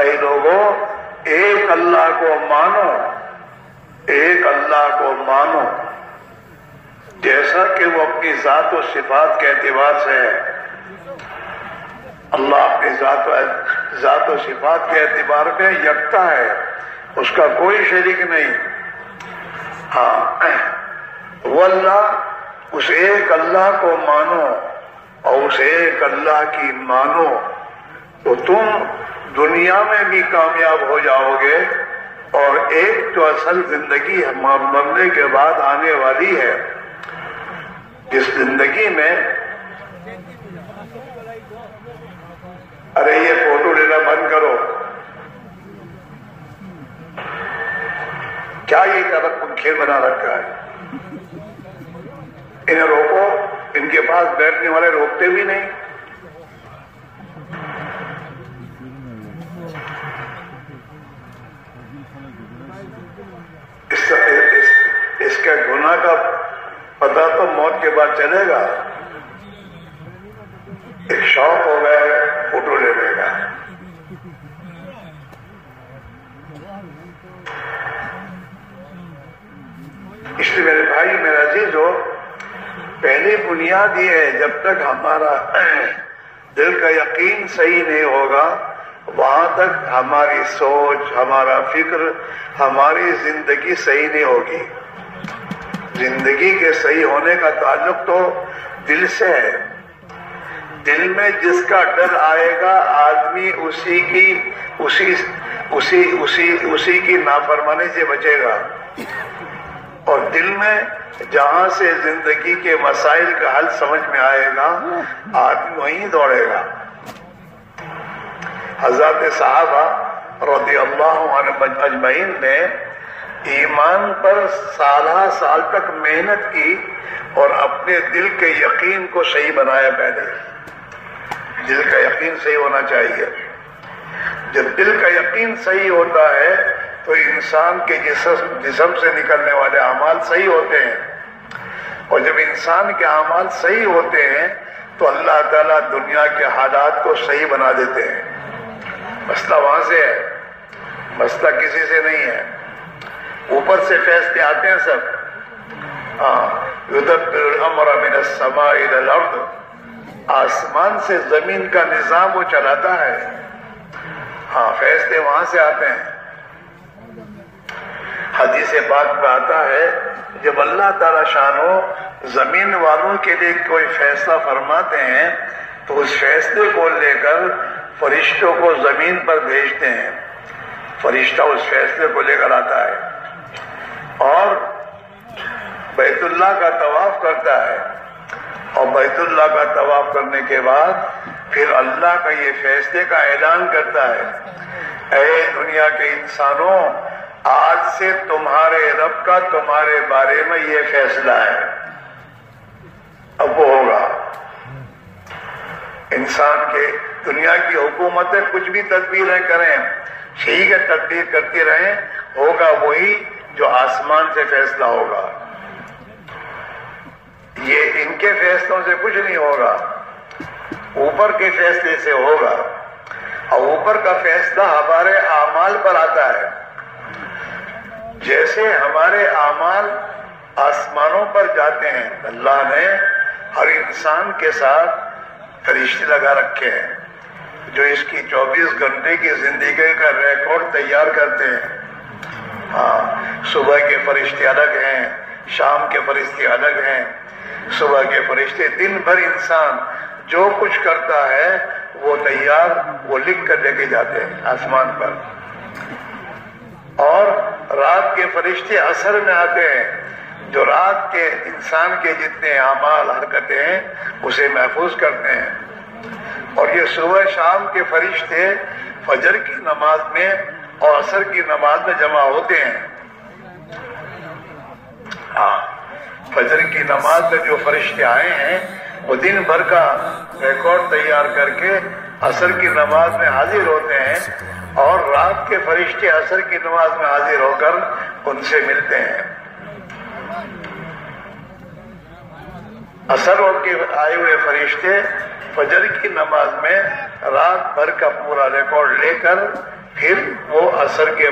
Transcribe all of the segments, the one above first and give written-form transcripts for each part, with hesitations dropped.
اے لوگوں ایک اللہ کو مانو، ایک اللہ کو مانو جیسا کہ وہ اپنی ذات و صفات کے اعتبار سے ہے۔ اللہ اپنی ذات و صفات کے اعتبار میں یکتا ہے، اس کا کوئی شریک نہیں۔ ہاں وہ اللہ، اس ایک اللہ کو مانو اور اس ایک اللہ کی مانو تو تم دنیا میں بھی کامیاب ہو جاؤ گے، اور ایک جو اصل زندگی مرنے کے بعد آنے والی ہے، جس زندگی میں ارے یہ فوٹو لینا بند کرو، کیا یہ طرح کھیل بنا رکھا ہے؟ انہیں روکو، ان کے پاس بیٹھنے والے روکتے بھی نہیں۔ اس کے گناہ کا پتہ تو موت کے بعد چلے گا، ایک شوق ہو گیا ہے فوٹو لینے کا۔ اس لیے میرے بھائی، میرے عزیز ہو، پہلی بنیاد یہ ہے جب تک ہمارا دل کا یقین صحیح نہیں ہوگا وہاں تک ہماری سوچ، ہمارا فکر، ہماری زندگی صحیح نہیں ہوگی۔ زندگی کے صحیح ہونے کا تعلق تو دل سے ہے۔ دل میں جس کا ڈر آئے گا آدمی اسی کی نافرمانی سے بچے گا، اور دل میں جہاں سے زندگی کے مسائل کا حل سمجھ میں آئے گا آدمی وہیں دوڑے گا۔ حضرات صحابہ رضی اللہ عنہم اجمعین نے ایمان پر سالہ سال تک محنت کی اور اپنے دل کے یقین کو صحیح بنایا۔ پہلے دل کا یقین صحیح ہونا چاہیے۔ جب دل کا یقین صحیح ہوتا ہے تو انسان کے جسم سے نکلنے والے اعمال صحیح ہوتے ہیں، اور جب انسان کے اعمال صحیح ہوتے ہیں تو اللہ تعالیٰ دنیا کے حالات کو صحیح بنا دیتے ہیں۔ مسئلہ وہاں سے ہے، مسئلہ کسی سے نہیں ہے۔ اوپر سے فیصلے آتے ہیں سب، یدبر الامر من السماء الى الارض، آسمان سے زمین کا نظام وہ چلاتا ہے۔ ہاں، فیصلے وہاں سے آتے ہیں۔ حدیث پاک میں آتا ہے جب اللہ تعالی شانو زمین والوں کے لیے کوئی فیصلہ فرماتے ہیں تو اس فیصلے کو لے کر فرشتوں کو زمین پر بھیجتے ہیں، فرشتہ اس فیصلے کو لے کر آتا ہے اور بیت اللہ کا طواف کرتا ہے، اور بیت اللہ کا طواف کرنے کے بعد پھر اللہ کا یہ فیصلے کا اعلان کرتا ہے، اے دنیا کے انسانوں، آج سے تمہارے رب کا تمہارے بارے میں یہ فیصلہ ہے۔ اب وہ ہوگا، انسان کے دنیا کی حکومتیں کچھ بھی تدبیریں کریں، ٹھیک ہے تدبیر کرتی رہیں، ہوگا وہی جو آسمان سے فیصلہ ہوگا۔ یہ ان کے فیصلوں سے کچھ نہیں ہوگا، اوپر کے فیصلے سے ہوگا، اور اوپر کا فیصلہ ہمارے اعمال پر آتا ہے۔ جیسے ہمارے اعمال آسمانوں پر جاتے ہیں، اللہ نے ہر انسان کے ساتھ فرشتے لگا رکھے ہیں جو اس کی 24 گھنٹے کی زندگی کا ریکارڈ تیار کرتے ہیں۔ ہاں، صبح کے فرشتے الگ ہیں، شام کے فرشتے الگ ہیں۔ صبح کے فرشتے دن بھر انسان جو کچھ کرتا ہے وہ تیار، وہ لکھ کر لے کے جاتے ہیں آسمان پر، اور رات کے فرشتے عصر میں آتے ہیں جو رات کے انسان کے جتنے اعمال حرکتیں ہیں اسے محفوظ کرتے ہیں، اور یہ صبح شام کے فرشتے فجر کی نماز میں اور عصر کی نماز میں جمع ہوتے ہیں۔ ہاں، فجر کی نماز میں جو فرشتے آئے ہیں وہ دن بھر کا ریکارڈ تیار کر کے عصر کی نماز میں حاضر ہوتے ہیں، اور رات کے فرشتے عصر کی نماز میں حاضر ہو کر ان سے ملتے ہیں۔ عصر کے آئے ہوئے فرشتے فجر کی نماز میں رات بھر کا پورا ریکارڈ لے کر پھر وہ عصر کے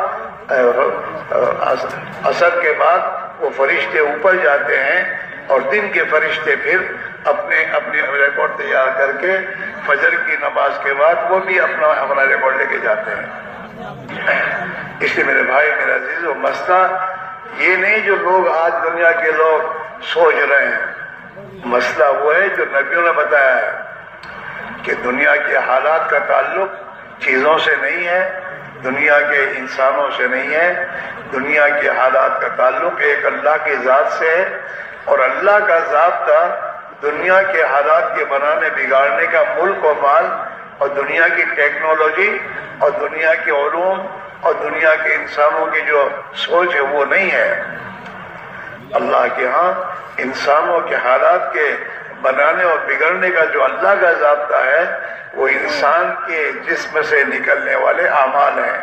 بعد وہ فرشتے اوپر جاتے ہیں اور دن کے فرشتے پھر اپنے ریکارڈ تیار کر کے فجر کی نماز کے بعد وہ بھی اپنا ریکارڈ لے کے جاتے ہیں. اس لیے میرے بھائی میرے عزیز وہ مسئلہ یہ نہیں جو لوگ آج دنیا کے لوگ سوچ رہے ہیں. مسئلہ وہ ہے جو نبیوں نے بتایا ہے کہ دنیا کے حالات کا تعلق چیزوں سے نہیں ہے, دنیا کے انسانوں سے نہیں ہے. دنیا کے حالات کا تعلق ایک اللہ کی ذات سے ہے, اور اللہ کا ضابطہ دنیا کے حالات کے بنانے بگاڑنے کا ملک و مال اور دنیا کی ٹیکنالوجی اور دنیا کے علوم اور دنیا کے انسانوں کی جو سوچ ہے وہ نہیں ہے. اللہ کے ہاں انسانوں کے حالات کے بنانے اور بگڑنے کا جو اللہ کا ضابطہ ہے وہ انسان کے جسم سے نکلنے والے اعمال ہیں.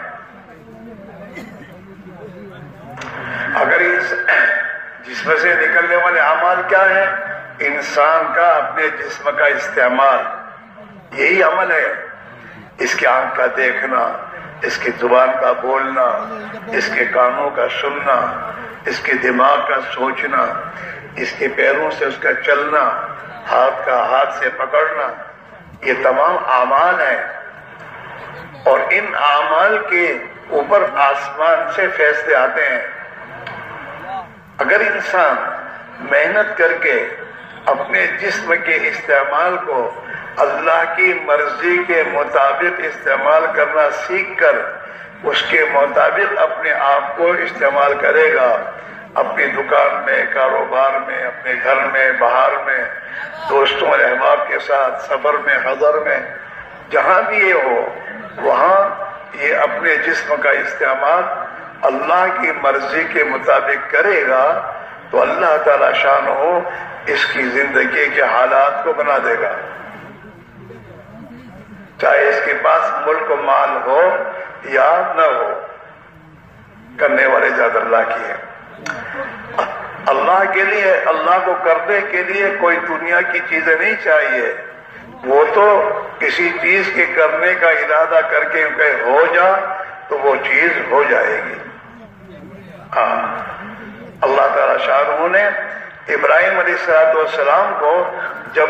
اگر جسم سے نکلنے والے اعمال کیا ہیں؟ انسان کا اپنے جسم کا استعمال, یہی عمل ہے. اس کے آنکھ کا دیکھنا, اس کی زبان کا بولنا, اس کے کانوں کا سننا, اس کے دماغ کا سوچنا, اس کے پیروں سے اس کا چلنا, ہاتھ کا ہاتھ سے پکڑنا, یہ تمام اعمال ہیں. اور ان اعمال کے اوپر آسمان سے فیصلے آتے ہیں. اگر انسان محنت کر کے اپنے جسم کے استعمال کو اللہ کی مرضی کے مطابق استعمال کرنا سیکھ کر اس کے مطابق اپنے آپ کو استعمال کرے گا, اپنی دکان میں, کاروبار میں, اپنے گھر میں, باہر میں, دوستوں اور احباب کے ساتھ, سفر میں, حضر میں, جہاں بھی یہ ہو وہاں یہ اپنے جسم کا استعمال اللہ کی مرضی کے مطابق کرے گا تو اللہ تعالی شان ہو اس کی زندگی کے حالات کو بنا دے گا. چاہے اس کے پاس ملک و مال ہو یا نہ ہو, کرنے والے زیادہ اللہ کی ہے. اللہ کے لیے, اللہ کو کرنے کے لیے کوئی دنیا کی چیزیں نہیں چاہیے. وہ تو کسی چیز کے کرنے کا ارادہ کر کے کہ ہو جا تو وہ چیز ہو جائے گی. ہاں, اللہ تعالی شاہ نے ابراہیم علیہ السلام کو جب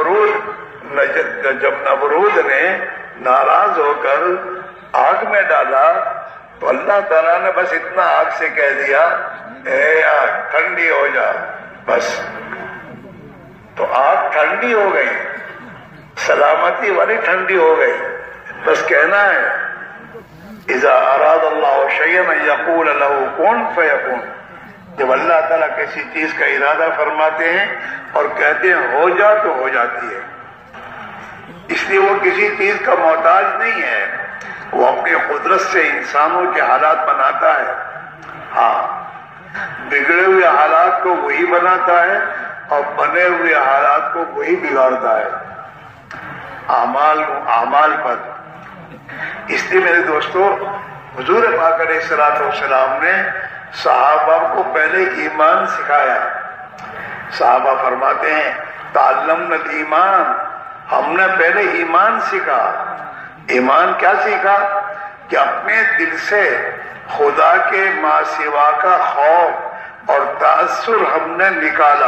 نمرود نے ناراض ہو کر آگ میں ڈالا تو اللہ تعالیٰ نے بس اتنا آگ سے کہہ دیا اے آگ ٹھنڈی ہو جا, بس. تو آگ ٹھنڈی ہو گئی, سلامتی والی ٹھنڈی ہو گئی. بس کہنا ہے اذا اراد اللہ شیئا یقول له کن فیکون. جب اللہ تعالیٰ کسی چیز کا ارادہ فرماتے ہیں اور کہتے ہیں ہو جا تو ہو جاتی ہے. اس لیے وہ کسی چیز کا محتاج نہیں ہے, وہ اپنی قدرت سے انسانوں کے حالات بناتا ہے. ہاں, بگڑے ہوئے حالات کو وہی بناتا ہے اور بنے ہوئے حالات کو وہی بگاڑتا ہے اعمال پر. اس لیے میرے دوستو حضور پاک علیہ السلام نے صحابہ کو پہلے ایمان سکھایا. صحابہ فرماتے ہیں تعلمنا الایمان, ہم نے پہلے ایمان سیکھا. ایمان کیا سیکھا؟ کہ اپنے دل سے خدا کے ما سوا کا خوف اور تاثر ہم نے نکالا.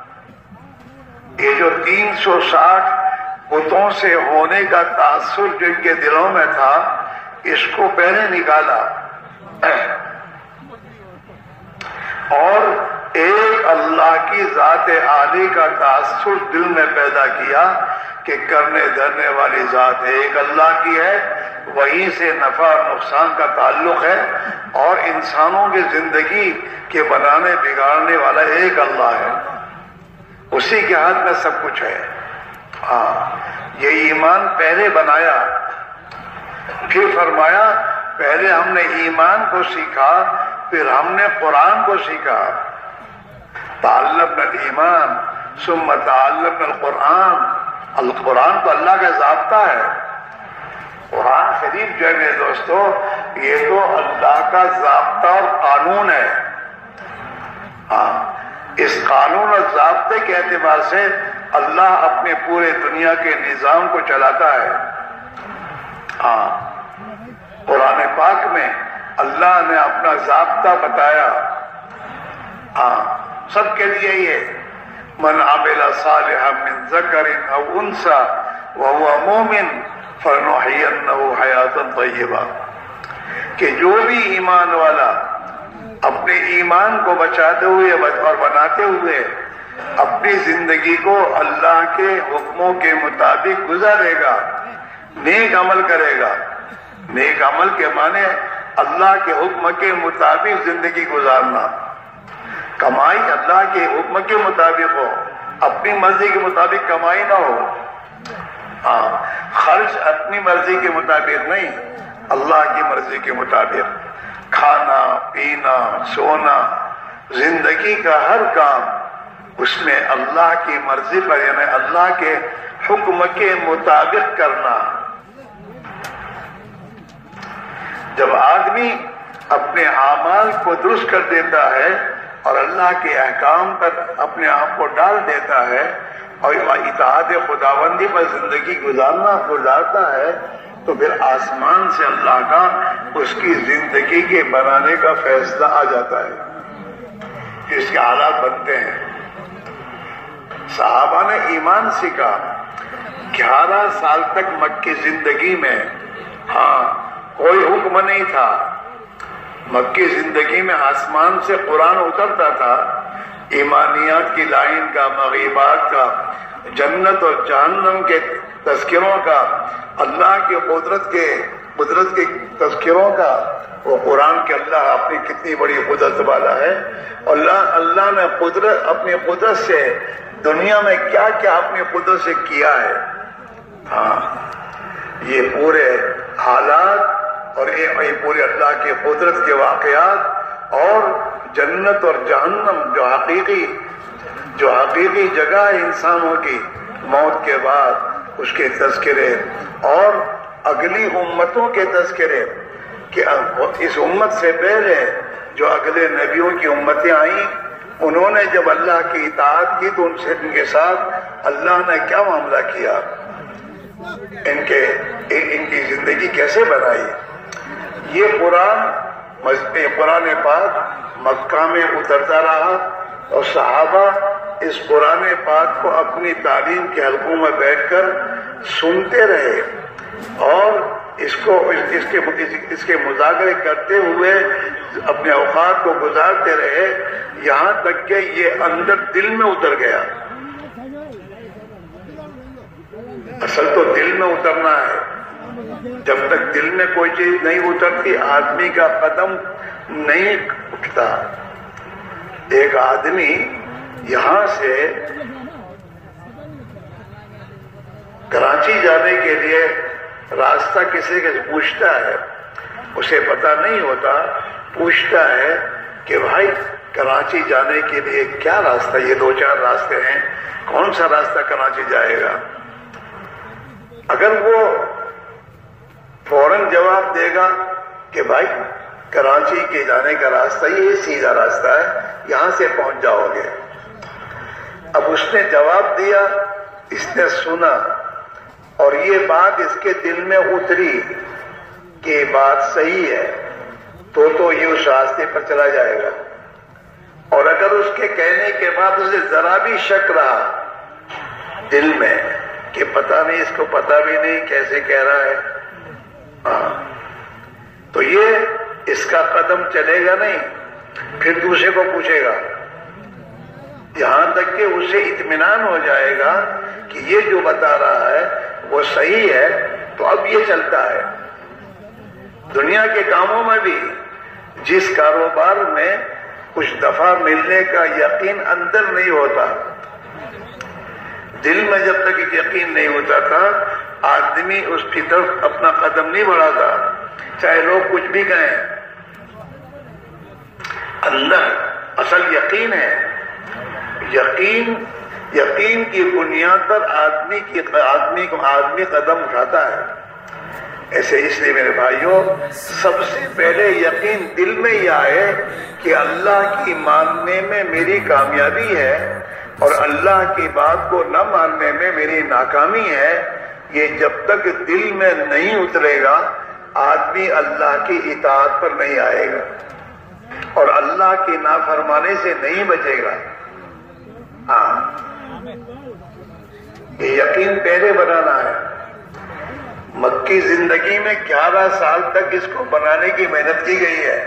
یہ جو 360 بتوں سے ہونے کا تاثر جو ان کے دلوں میں تھا اس کو پہلے نکالا اور ایک اللہ کی ذات عالی کا تاثر دل میں پیدا کیا کہ کرنے دھرنے والی ذات ایک اللہ کی ہے, وہیں سے نفع اور نقصان کا تعلق ہے, اور انسانوں کی زندگی کے بنانے بگاڑنے والا ایک اللہ ہے, اسی کے ہاتھ میں سب کچھ ہے. ہاں, یہ ایمان پہلے بنایا. پھر فرمایا پہلے ہم نے ایمان کو سیکھا, پھر ہم نے قرآن کو سیکھا. تعلمنا الایمان ثم تعلمنا القرآن. القرآن تو اللہ کا ضابطہ ہے. قرآن شریف جو ہے میرے دوستو یہ تو اللہ کا ضابطہ اور قانون ہے. ہاں, اس قانون اور ضابطے کے اعتبار سے اللہ اپنے پورے دنیا کے نظام کو چلاتا ہے. ہاں, قرآن پاک میں اللہ نے اپنا ضابطہ بتایا. سب کے لیے یہ من عمل صالحا من ذکر او انثى وهو مؤمن فلنحيينه حیاتا طیبہ، کہ جو بھی ایمان والا اپنے ایمان کو بچاتے ہوئے اور بناتے ہوئے اپنی زندگی کو اللہ کے حکموں کے مطابق گزارے گا، نیک عمل کرے گا. نیک عمل کے معنی اللہ کے حکم کے مطابق زندگی گزارنا. کمائی اللہ کے حکم کے مطابق ہو، اپنی مرضی کے مطابق کمائی نہ ہو. خرچ اپنی مرضی کے مطابق نہیں، اللہ کی مرضی کے مطابق. کھانا پینا سونا زندگی کا ہر کام اس میں اللہ کی مرضی پر یعنی اللہ کے حکم کے مطابق کرنا. جب آدمی اپنے اعمال کو درست کر دیتا ہے اور اللہ کے احکام پر اپنے آپ کو ڈال دیتا ہے اور اطاعت خداوندی پر زندگی گزارتا ہے تو پھر آسمان سے اللہ کا اس کی زندگی کے بنانے کا فیصلہ آ جاتا ہے، اس کے حالات بنتے ہیں. صحابہ نے ایمان سیکھا 11 سال تک مکی زندگی میں کوئی حکم نہیں تھا. مکی زندگی میں آسمان سے قرآن اترتا تھا، ایمانیات کی لائن کا، مغیبات کا، جنت اور جہنم کے تذکروں کا، اللہ کی قدرت کے تذکروں کا. وہ قرآن کے اللہ اپنی کتنی بڑی قدرت والا ہے. اللہ نے اپنی قدرت سے دنیا میں کیا کیا اپنی قدرت سے کیا ہے. یہ پورے حالات اور یہ پورے اللہ کی قدرت کے واقعات اور جنت اور جہنم جو حقیقی جگہ ہے انسانوں کی موت کے بعد، اس کے تذکرے اور اگلی امتوں کے تذکرے کہ اس امت سے پہلے جو اگلے نبیوں کی امتیں آئیں انہوں نے جب اللہ کی اطاعت کی تو ان کے ساتھ اللہ نے کیا معاملہ کیا، ان کی زندگی کیسے بنائی. یہ قرآن پاک مکہ میں اترتا رہا اور صحابہ اس قرآن پاک کو اپنی تعلیم کے حلقوں میں بیٹھ کر سنتے رہے اور اس کے مذاکرے کرتے ہوئے اپنے اوقات کو گزارتے رہے یہاں تک کہ یہ اندر دل میں اتر گیا. اصل تو دل میں اترنا ہے. جب تک دل میں کوئی چیز نہیں اترتی آدمی کا قدم نہیں اٹھتا. ایک آدمی یہاں سے کراچی جانے کے لیے راستہ کسی سے پوچھتا ہے، اسے پتا نہیں ہوتا، پوچھتا ہے کہ بھائی کراچی جانے کے لیے کیا راستہ، یہ 2-4 راستے ہیں، کون سا راستہ کراچی جائے گا. اگر وہ فوراً جواب دے گا کہ بھائی کراچی کے جانے کا راستہ یہ سیدھا راستہ ہے، یہاں سے پہنچ جاؤ گے. اب اس نے جواب دیا، اس نے سنا اور یہ بات اس کے دل میں اتری کہ یہ بات صحیح ہے تو یہ اس راستے پر چلا جائے گا. اور اگر اس کے کہنے کے بعد اسے ذرا بھی شک رہا دل میں کہ پتہ نہیں، اس کو پتہ بھی نہیں کیسے کہہ رہا ہے، تو یہ اس کا قدم چلے گا نہیں، پھر دوسرے کو پوچھے گا یہاں تک کہ اسے اطمینان ہو جائے گا کہ یہ جو بتا رہا ہے وہ صحیح ہے تو اب یہ چلتا ہے. دنیا کے کاموں میں بھی جس کاروبار میں کچھ دفعہ ملنے کا یقین اندر نہیں ہوتا، دل میں جب تک یقین نہیں ہوتا تھا آدمی اس کی طرف اپنا قدم نہیں بڑھاتا چاہے لوگ کچھ بھی کہیں. اندر اصل یقین ہے. یقین کی بنیاد پر آدمی قدم اٹھاتا ہے. ایسے اس لیے میرے بھائیوں سب سے پہلے یقین دل میں یہ آئے کہ اللہ کی ماننے میں میری کامیابی ہے اور اللہ کی بات کو نہ ماننے میں میری ناکامی ہے. یہ جب تک دل میں نہیں اترے گا آدمی اللہ کی اطاعت پر نہیں آئے گا اور اللہ کی نافرمانی سے نہیں بچے گا. ہاں، یہ یقین پہلے بنانا ہے. مکی زندگی میں 11 سال تک اس کو بنانے کی محنت کی گئی ہے.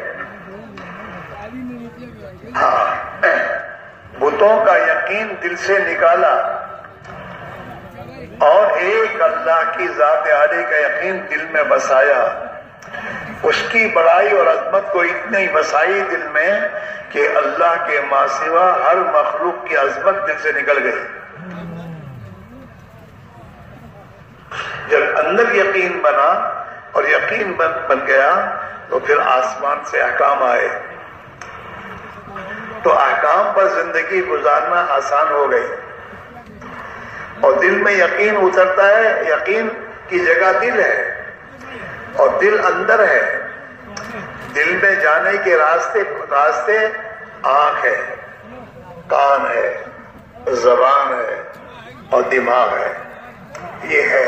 ہاں، بتوں کا یقین دل سے نکالا اور ایک اللہ کی ذات عالی کا یقین دل میں بسایا. اس کی بڑائی اور عظمت کو اتنی بسائی دل میں کہ اللہ کے ماں سوا ہر مخلوق کی عظمت دل سے نکل گئی. جب اندر یقین بنا اور یقین بن گیا تو پھر آسمان سے احکام آئے تو احکام پر زندگی گزارنا آسان ہو گئی. اور دل میں یقین اترتا ہے. یقین کی جگہ دل ہے اور دل اندر ہے. دل میں جانے کے راستے آنکھ ہے، کان ہے، زبان ہے اور دماغ ہے. یہ ہے،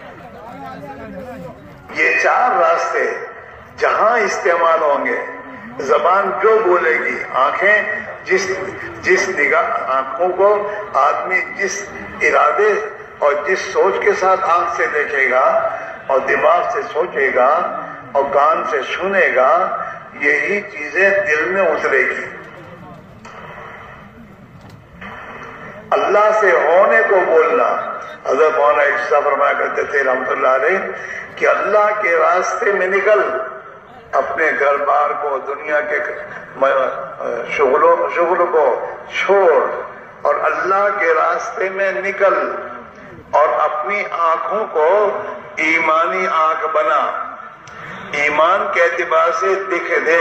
یہ 4 راستے جہاں استعمال ہوں گے. زبان جو بولے گی، آنکھیں جس نگاہ آنکھوں کو آدمی جس ارادے اور جس سوچ کے ساتھ آنکھ سے دیکھے گا اور دماغ سے سوچے گا اور کان سے سنے گا، یہی چیزیں دل میں اترے گی. اللہ سے ہونے کو بولنا. حضرت مولانا عیسیٰ فرمایا کرتے تھے رحمۃ اللہ علیہ کہ اللہ کے راستے میں نکل، اپنے گھر بار کو، دنیا کے شغل کو چھوڑ اور اللہ کے راستے میں نکل اور اپنی آنکھوں کو ایمانی آنکھ بنا. ایمان کے اعتبار سے دے.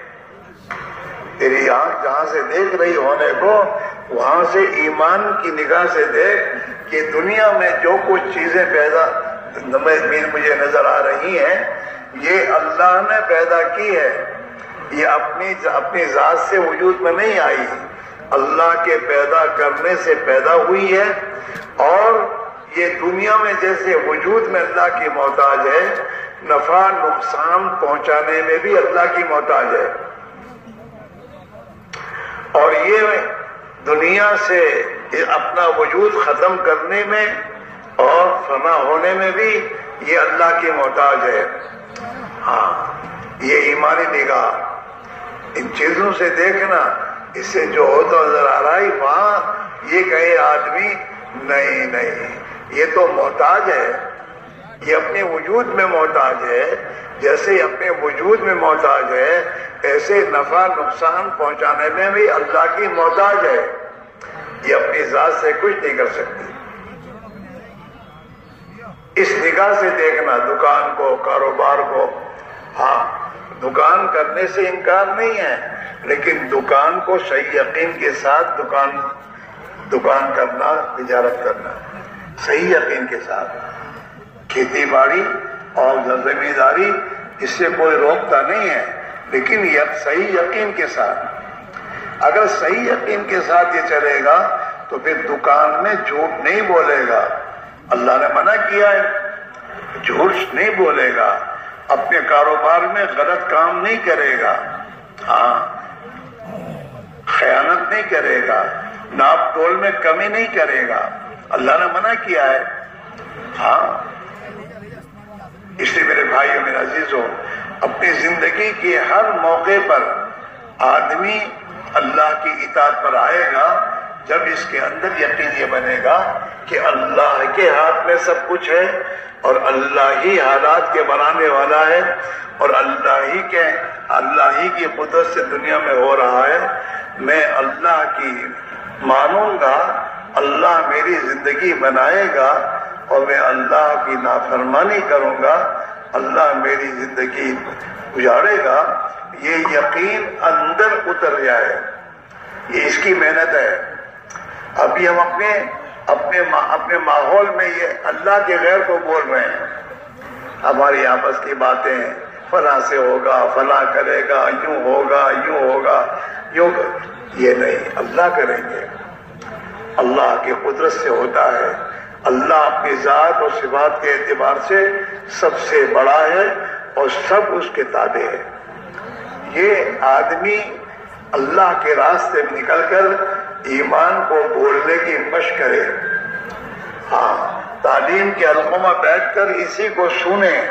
تیری آنکھ جہاں سے دیکھ رہی ہونے کو، وہاں سے ایمان کی نگاہ سے دیکھ کہ دنیا میں جو کچھ چیزیں پیدا مجھے نظر آ رہی ہیں، یہ اللہ نے پیدا کی ہے. یہ اپنی ذات سے وجود میں نہیں آئی، اللہ کے پیدا کرنے سے پیدا ہوئی ہے. اور یہ دنیا میں جیسے وجود میں اللہ کی محتاج ہے، نفع نقصان پہنچانے میں بھی اللہ کی محتاج ہے. اور یہ دنیا سے اپنا وجود ختم کرنے میں اور فنا ہونے میں بھی یہ اللہ کی محتاج ہے. ہاں، یہ ایمانی نگاہ. ان چیزوں سے دیکھنا، اس سے جو ہوتا نظر آ رہا ہے وہاں یہ کہے آدمی نہیں، یہ تو محتاج ہے، یہ اپنے وجود میں محتاج ہے. جیسے اپنے وجود میں محتاج ہے، ایسے نفع نقصان پہنچانے میں بھی اللہ کی محتاج ہے. یہ اپنی ذات سے کچھ نہیں کر سکتی. اس نگاہ سے دیکھنا دکان کو، کاروبار کو. ہاں، دکان کرنے سے انکار نہیں ہے، لیکن دکان کو صحیح یقین کے ساتھ دکان کرنا، تجارت کرنا صحیح یقین کے ساتھ. کھیتی باڑی اور زمینداری اس سے کوئی روکتا نہیں ہے، لیکن یہ صحیح یقین کے ساتھ. اگر صحیح یقین کے ساتھ یہ چلے گا تو پھر دکان میں جھوٹ نہیں بولے گا. اللہ نے منع کیا ہے، جھوٹ نہیں بولے گا. اپنے کاروبار میں غلط کام نہیں کرے گا. ہاں، خیانت نہیں کرے گا، ناپ تول میں کمی نہیں کرے گا. اللہ نے منع کیا ہے. ہاں، اس لیے میرے بھائیو، میرے عزیزو، اپنی زندگی کے ہر موقع پر آدمی اللہ کی اطاعت پر آئے گا جب اس کے اندر یقین یہ بنے گا کہ اللہ کے ہاتھ میں سب کچھ ہے اور اللہ ہی حالات کے بنانے والا ہے اور اللہ ہی کی قدرت سے دنیا میں ہو رہا ہے. میں اللہ کی مانوں گا، اللہ میری زندگی بنائے گا اور میں اللہ کی نافرمانی کروں گا، اللہ میری زندگی گزارے گا. یہ یقین اندر اتر جائے، یہ اس کی محنت ہے. ابھی ہم اپنے ماحول میں یہ اللہ کے غیر کو بول رہے ہیں. ہماری آپس کی باتیں، فلاں سے ہوگا، فلاں کرے گا، یوں ہوگا، یوں ہوگا، یہ نہیں، اللہ کریں گے. اللہ کی قدرت سے ہوتا ہے. اللہ اپنی ذات اور صفات کے اعتبار سے سب سے بڑا ہے اور سب اس کے تابع ہے. یہ آدمی اللہ کے راستے میں نکل کر ایمان کو بولنے کی مشق کرے. ہاں، تعلیم کے حلقوں میں بیٹھ کر اسی کو سنیں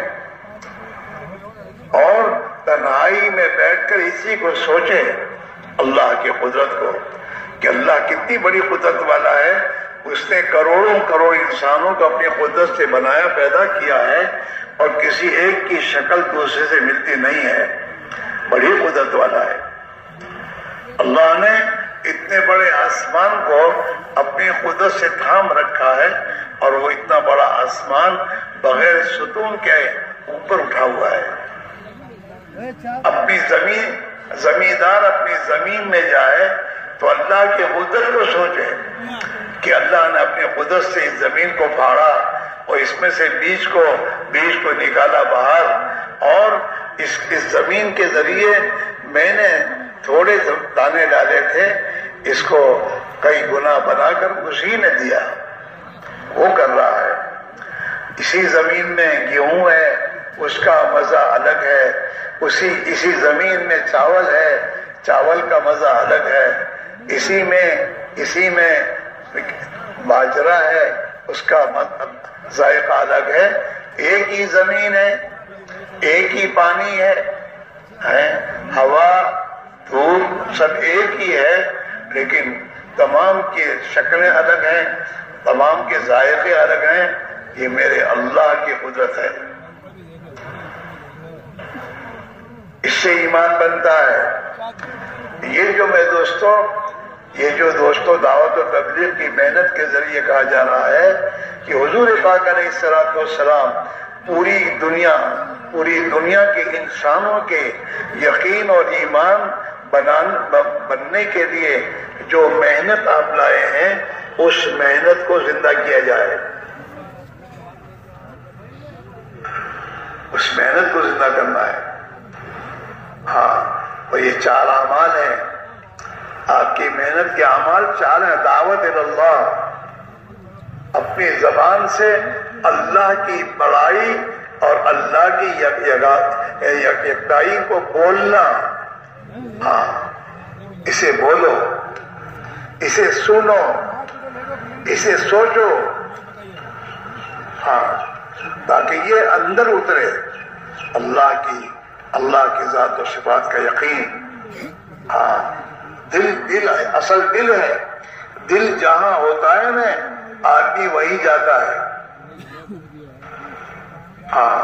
اور تنہائی میں بیٹھ کر اسی کو سوچیں، اللہ کی قدرت کو، کہ اللہ کتنی بڑی قدرت والا ہے. اس نے کروڑوں کروڑ انسانوں کو اپنی قدرت سے بنایا، پیدا کیا ہے، اور کسی ایک کی شکل دوسرے سے ملتی نہیں ہے. بڑی قدرت والا ہے. اللہ نے اتنے بڑے آسمان کو اپنی قدرت سے تھام رکھا ہے، اور وہ اتنا بڑا آسمان بغیر ستون کے اوپر اٹھا ہوا ہے. اپنی زمیندار اپنی زمین میں جائے تو اللہ کی قدرت کو سوچے کہ اللہ نے اپنی قدرت سے اس زمین کو پھاڑا اور اس میں سے بیج کو نکالا باہر، اور اس زمین کے ذریعے میں نے تھوڑے دانے ڈالے تھے، اس کو کئی گنا بنا کر اسی نے دیا. وہ کر رہا ہے. اسی زمین میں گیہوں ہے، اس کا مزہ الگ ہے. اسی زمین میں چاول ہے، چاول کا مزہ الگ ہے. اسی میں باجرا ہے، اس کا ذائقہ الگ ہے. ایک ہی زمین ہے، ایک ہی پانی ہے، ہوا دھوپ سب ایک ہی ہے، لیکن تمام کی شکلیں الگ ہیں، تمام کے ذائقے الگ ہیں. یہ میرے اللہ کی قدرت ہے. اس سے ایمان بنتا ہے. یہ جو دوستوں دعوت و تبلیغ کی محنت کے ذریعے کہا جا رہا ہے کہ حضور پاک علیہ الصلوۃ والسلام پوری دنیا کے انسانوں کے یقین اور ایمان بننے کے لیے جو محنت آپ لائے ہیں، اس محنت کو زندہ کیا جائے. اس محنت کو زندہ کرنا ہے. ہاں، اور یہ 4 اعمال ہیں. آپ کی محنت کے اعمال 4 ہیں. دعوت اللہ، اپنی زبان سے اللہ کی بڑائی اور اللہ کی یکتائی کو بولنا. ہاں، اسے بولو، اسے سنو، اسے سوچو. ہاں، تاکہ یہ اندر اترے. اللہ کی ذات و صفات کا یقین. ہاں، دل اصل دل ہے. دل جہاں ہوتا ہے نا، آدمی وہی جاتا ہے. ہاں،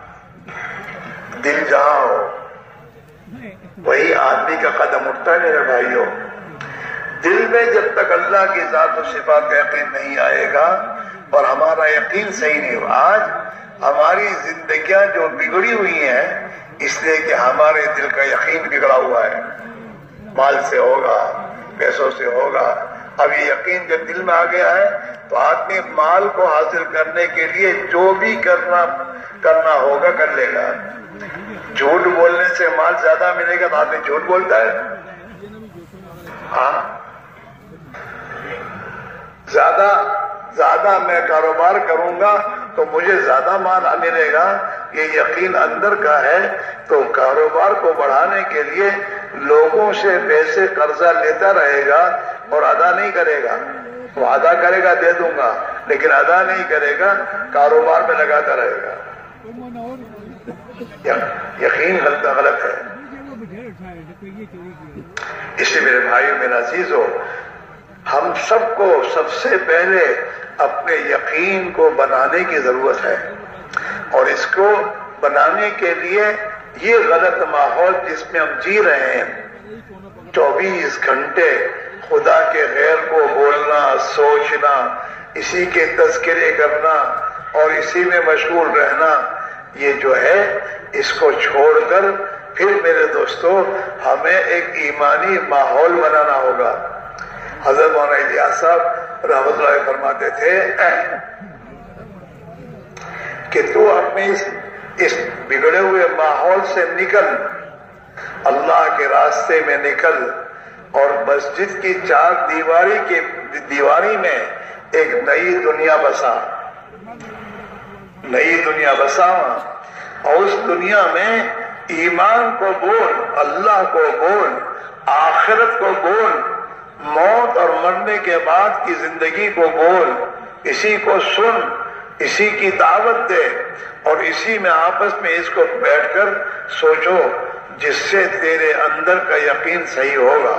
دل جہاں ہو وہی آدمی کا قدم اٹھتا ہے. میرے بھائیوں، دل میں جب تک اللہ کی ذات و صفات کا یقین نہیں آئے گا اور ہمارا یقین صحیح نہیں ہو. آج ہماری زندگیاں جو بگڑی ہوئی ہیں اس لیے کہ ہمارے دل کا یقین بگڑا ہوا ہے. مال سے ہوگا، پیسوں سے ہوگا. اب یہ یقین جب دل میں آ گیا ہے تو آدمی مال کو حاصل کرنے کے لیے جو بھی کرنا ہوگا کر لے گا. جھوٹ بولنے سے مال زیادہ ملے گا تو آدمی جھوٹ بولتا ہے. ہاں، زیادہ میں کاروبار کروں گا تو مجھے زیادہ مال ملے گا. یہ یقین اندر کا ہے. تو کاروبار کو بڑھانے کے لیے لوگوں سے پیسے قرضہ لیتا رہے گا اور ادا نہیں کرے گا. وہ ادا کرے گا دے دوں گا، لیکن ادا نہیں کرے گا، کاروبار میں لگاتا رہے گا. یقین غلط ہے. اس لیے میرے بھائیو، میرے عزیزو، ہم سب کو سب سے پہلے اپنے یقین کو بنانے کی ضرورت ہے. اور اس کو بنانے کے لیے یہ غلط ماحول جس میں ہم جی رہے ہیں، 24 گھنٹے خدا کے غیر کو بولنا، سوچنا، اسی کے تذکرے کرنا اور اسی میں مشغول رہنا، یہ جو ہے اس کو چھوڑ کر پھر میرے دوستو ہمیں ایک ایمانی ماحول بنانا ہوگا. حضرت مولانا الیاس صاحب رحمۃ اللہ فرماتے تھے کہ تو اپنے اس بگڑے ہوئے ماحول سے نکل، اللہ کے راستے میں نکل، اور مسجد کی 4 دیواری میں ایک نئی دنیا بسا. اور اس دنیا میں ایمان کو بول، اللہ کو بول، آخرت کو بول، موت اور مرنے کے بعد کی زندگی کو بول، اسی کو سن، اسی کی دعوت دے، اور اسی میں آپس میں اس کو بیٹھ کر سوچو، جس سے تیرے اندر کا یقین صحیح ہوگا۔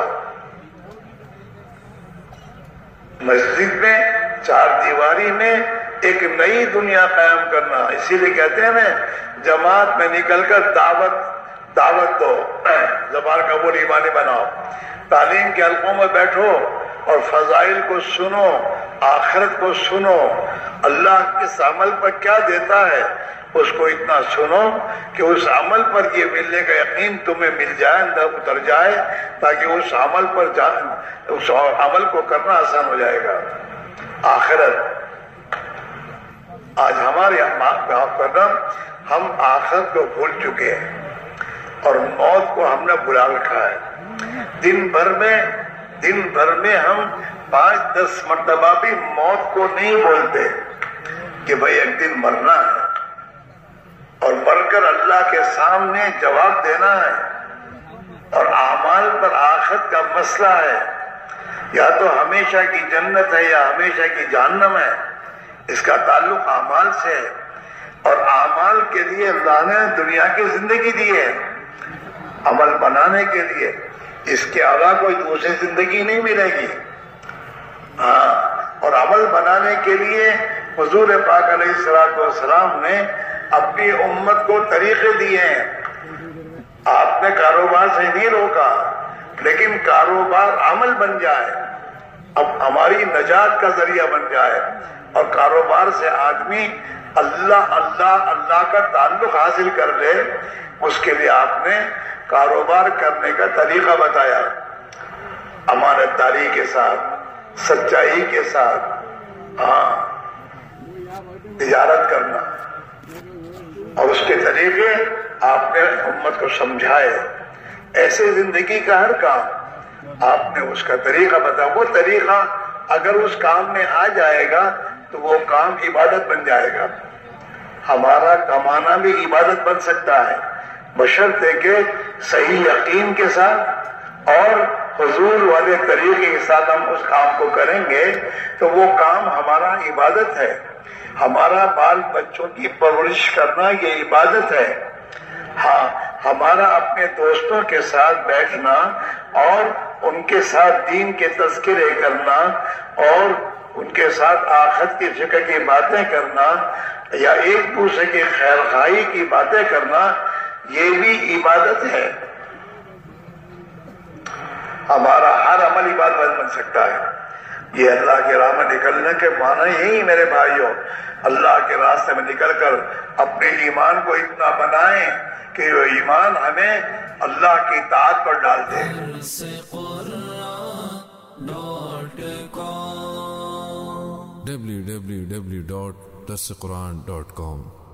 مسجد میں چار دیواری میں ایک نئی دنیا قائم کرنا، اسی لیے کہتے ہیں نا جماعت میں نکل کر دعوت دو، زبان کا وہ ایمانی بناؤ، تعلیم کے حلقوں میں بیٹھو اور فضائل کو سنو، آخرت کو سنو، اللہ کس عمل پر کیا دیتا ہے اس کو اتنا سنو کہ اس عمل پر یہ ملنے کا یقین تمہیں مل جائے، اندر اتر جائے، تاکہ اس عمل پر اس عمل کو کرنا آسان ہو جائے گا۔ آخرت آج ہمارے معاف کرنا، ہم آخرت کو بھول چکے ہیں اور موت کو ہم نے بلا رکھا ہے۔ دن بھر میں ہم 5-10 مرتبہ بھی موت کو نہیں بولتے کہ بھئی ایک دن مرنا ہے اور مر کر اللہ کے سامنے جواب دینا ہے، اور اعمال پر آخرت کا مسئلہ ہے، یا تو ہمیشہ کی جنت ہے یا ہمیشہ کی جہنم ہے، اس کا تعلق اعمال سے ہے، اور اعمال کے لیے اللہ نے دنیا کی زندگی دی ہے عمل بنانے کے لیے، اس کے علاوہ کوئی دوسری زندگی نہیں ملے گی۔ اور عمل بنانے کے لیے حضور پاک علیہ الصلوۃ والسلام نے اپنی امت کو طریقے دیے ہیں۔ آپ نے کاروبار سے نہیں روکا، لیکن کاروبار عمل بن جائے، اب ہماری نجات کا ذریعہ بن جائے، اور کاروبار سے آدمی اللہ کا تعلق حاصل کر لے، اس کے لیے آپ نے کاروبار کرنے کا طریقہ بتایا، امانت داری کے ساتھ، سچائی کے ساتھ، تجارت کرنا، اور اس کے طریقے آپ نے امت کو سمجھائے۔ ایسے زندگی کا ہر کام آپ نے اس کا طریقہ بتایا، وہ طریقہ اگر اس کام میں آ جائے گا تو وہ کام عبادت بن جائے گا۔ ہمارا کمانا بھی عبادت بن سکتا ہے، بشرطے کہ صحیح یقین کے ساتھ اور حضور والے طریقے کے ساتھ ہم اس کام کو کریں گے تو وہ کام ہمارا عبادت ہے۔ ہمارا بال بچوں کی پرورش کرنا یہ عبادت ہے۔ ہاں، ہمارا اپنے دوستوں کے ساتھ بیٹھنا اور ان کے ساتھ دین کے تذکرے کرنا اور ان کے ساتھ آخرت کی فکر کی باتیں کرنا یا ایک دوسرے کی خیر خواہی کی باتیں کرنا، یہ بھی عبادت ہے۔ ہمارا ہر عمل عبادت بن سکتا ہے۔ یہ اللہ کے راہ میں نکلنے کے معنی یہی میرے بھائیوں، اللہ کے راستے میں نکل کر اپنے ایمان کو اتنا بنائیں کہ وہ ایمان ہمیں اللہ کی اطاعت پر ڈال دے۔ www.darsequran.com